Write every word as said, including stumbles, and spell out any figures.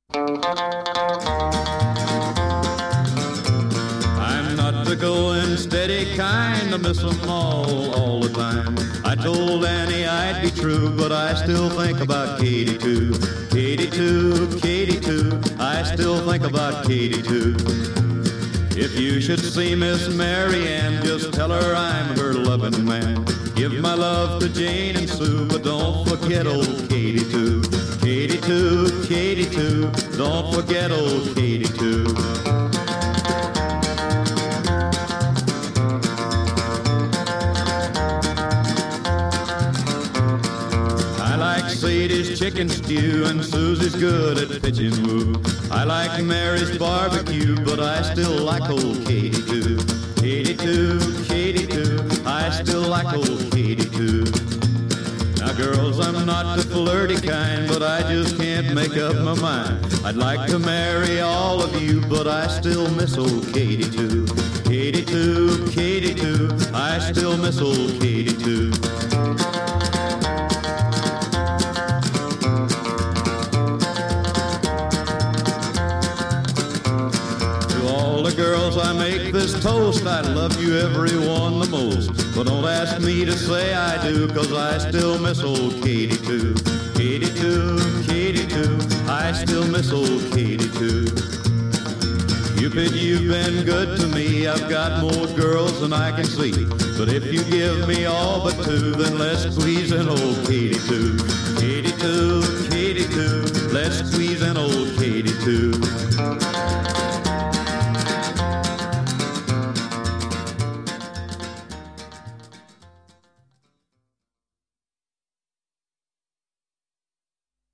I'm not the going steady kind, I miss 'em all, all the time. I told Annie I'd be true, but I still think about Katie too. Katie too, Katie too, I still think about Katie too. If you should see Miss Mary Ann, just tell her I'm her loving man. Give my love to Jane and Sue, but don't forget old Katie too. Katie too, Katie too, don't forget old Katie too. I like Sadie's chicken stew and Susie's good at pitching woo. I like Mary's barbecue, but I still like old Katie too. Katie too, Katie too, I still like old Katie too. Now girls, I'm not the flirty kind, but I just can't make up my mind. I'd like to marry all of you, but I still miss old Katie too. Katie too, Katie too, I still miss old Katie too. Girls, I make this toast, I love you everyone the most. But don't ask me to say I do, cause I still miss old Katie too. Katie too, Katie too, I still miss old Katie too. Cupid, you've been good to me, I've got more girls than I can see. But if you give me all but two, then let's squeeze in old Katie too. Katie too, Katie too, let's squeeze in old Katie too.